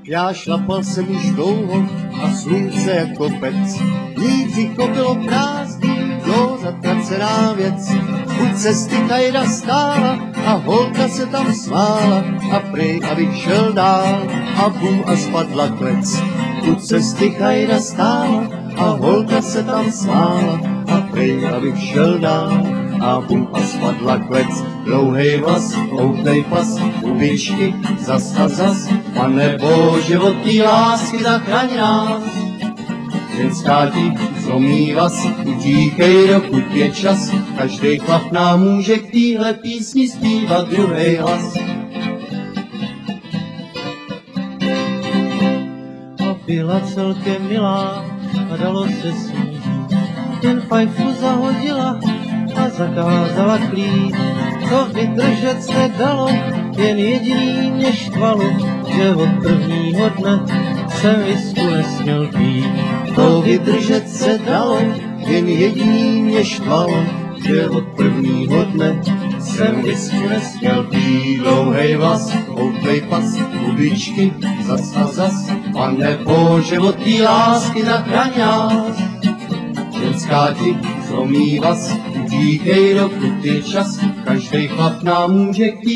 Já šlapal jsem už dlouho a slunce jako pec. Mý břicho bylo prázdný, jo, zatracená věc. U cesty kajda stála a holka se tam smála a prej, abych šel dál a bum a spadla klec. U cesty kajda stála a holka se tam smála a prej, abych šel dál a bum a spadla klec. Dlouhej vlas, houtnej pas, hubičky, zas a zas, Pane Bože, od tý lásky zachraň nás. Ženská ti zlomí vás, utíkej, dokud je čas, každej chlap nám může k téhle písni zpívat druhej hlas. A byla celkem milá a dalo se s ní, jen fajfu zahodila a zakázala klít. To vydržet se dalo, jen jediný mě štvalo, že od prvního dne jsem visku nesměl pít. To vydržet se dalo, jen jediný mě štvalo, že od prvního dne jsem visku nesměl pít. Dlouhej vlas, houtnej pas, hubičky, zas a zas, Pane Bože, od tý lásky zachraň nás. Ženská ti zlomí vás, utíkej, dokud je čas, každej chlap nám může k